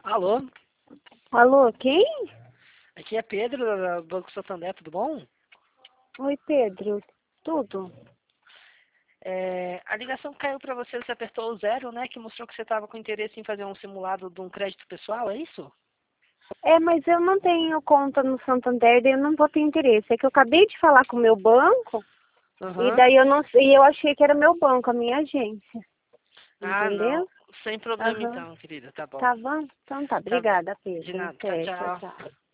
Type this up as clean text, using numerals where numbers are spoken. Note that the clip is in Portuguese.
Alô, Alô, quem? aqui é Pedro, do Banco Santander, tudo bom? Oi, Pedro. Tudo? A ligação caiu para você, você apertou o 0, né? Que mostrou que você estava com interesse em fazer um simulado de um crédito pessoal, é isso? Mas eu não tenho conta no Santander, daí eu não vou ter interesse. É que eu acabei de falar com o meu banco e Aham. daí eu não sei, eu achei que era meu banco, a minha agência. Ah, não. Entendeu? Sem problema Aham. então, querida, tá bom. Tá bom? Então tá, Tá bom. obrigada, De Pedro. nada, tchau, Até, tchau, tchau. tchau.